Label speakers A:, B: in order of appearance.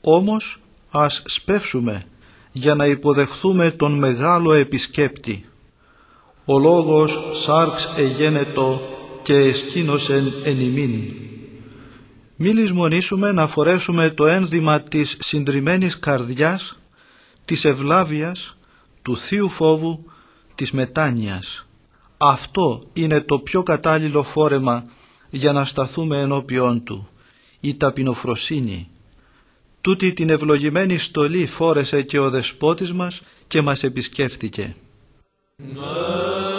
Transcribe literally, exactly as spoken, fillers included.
A: Όμως ας σπεύσουμε για να υποδεχθούμε τον μεγάλο επισκέπτη. Ο λόγος σάρξ εγένετο και εσκήνωσεν εν ημίν. Μη λησμονήσουμε να φορέσουμε το ένδυμα της συντριμμένης καρδιάς, της ευλάβειας, του θείου φόβου, της μετάνοιας. Αυτό είναι το πιο κατάλληλο φόρεμα για να σταθούμε ενώπιόν Του, η ταπεινοφροσύνη. Τούτη την ευλογημένη στολή φόρεσε και ο Δεσπότης μας και μας επισκέφτηκε.